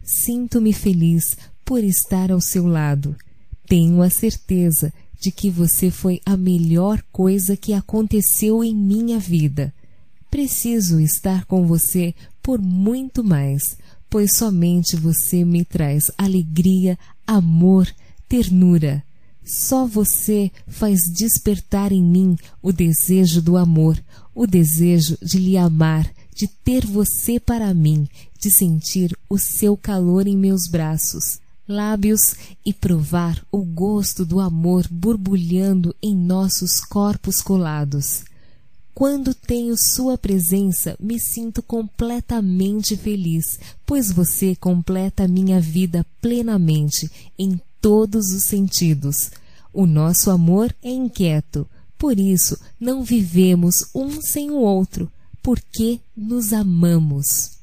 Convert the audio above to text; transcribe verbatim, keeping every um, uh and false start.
sinto-me feliz por estar ao seu lado. Tenho a certeza de que você foi a melhor coisa que aconteceu em minha vida. Preciso estar com você por muito mais, pois somente você me traz alegria, amor, ternura. Só você faz despertar em mim o desejo do amor, o desejo de lhe amar, de ter você para mim, de sentir o seu calor em meus braços, lábios e provar o gosto do amor borbulhando em nossos corpos colados. Quando tenho sua presença, me sinto completamente feliz, pois você completa a minha vida plenamente, em todos os sentidos. O nosso amor é inquieto, por isso não vivemos um sem o outro, porque nos amamos.